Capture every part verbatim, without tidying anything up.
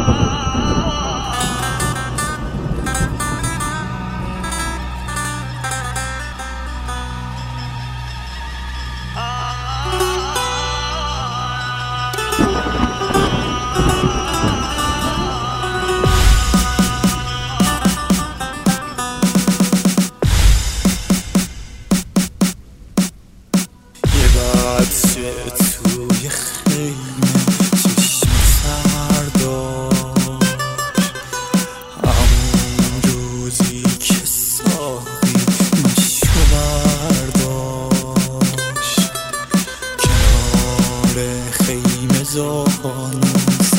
توی خیمه چشم سر داشت، همون روزی که ساقی نشو برداشت، کنار خیمه زانوس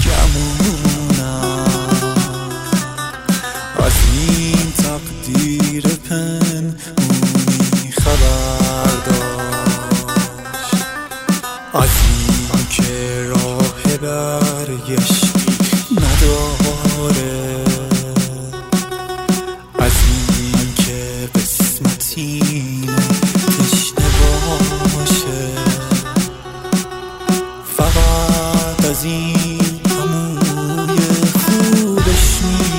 گمونم از این تقدیر پنهونی خبر داشت، از این که راه برگشتی نداره، از این که قسمت اینه تشنه باشه، فقط از این هموی خوبش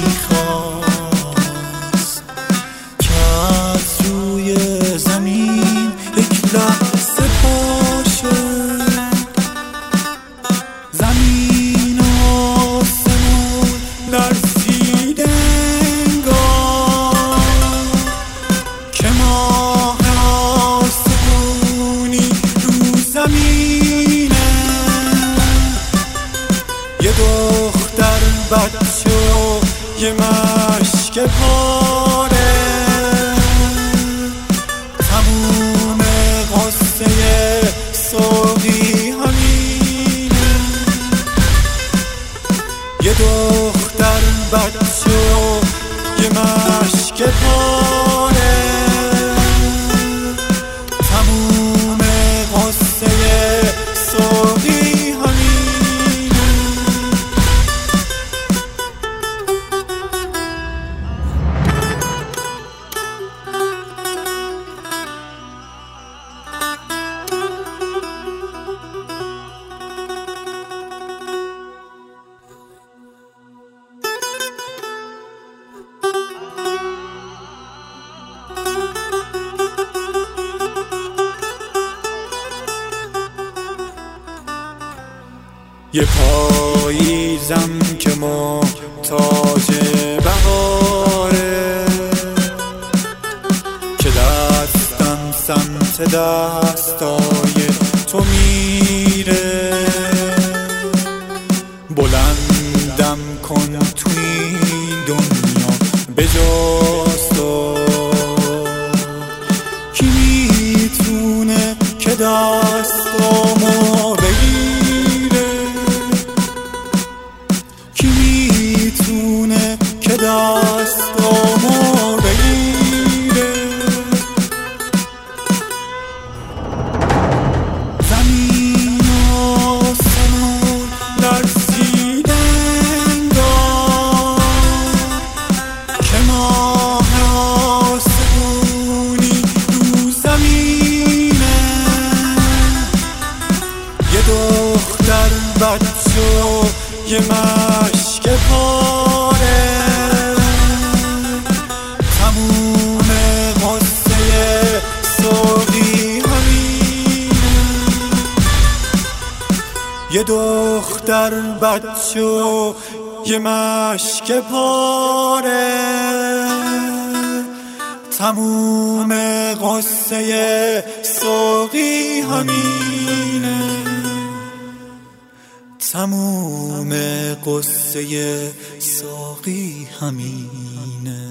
میخواست که از روی زمین یک لحظه باشه، زمین و آسمون لرزید انگار که ماه آسمونی رو زمینه، یه دختر بچه و یه مشک پاره، تموم قصه ساقی همینه، یه دختر بچه و یه مشک پاره، تموم قصه ساقی همینه. یه پاییزم که محتاج بهاره، که دستم سمت دستای تو میره، بلندم کن تو این دنیا بجز تو، کی میتونه که دستامو بگیره، کی میتونه که دستامو بگیره، زمین و آسمون لرزید انگار که ماه آسمونی رو زمینه، یه دختر بچه و یه مشک پاره، تموم قصه ساقی همینه، یه دختر بچه و یه مشک پاره، تموم قصه ساقی همینه، تموم قصه ساقی همینه.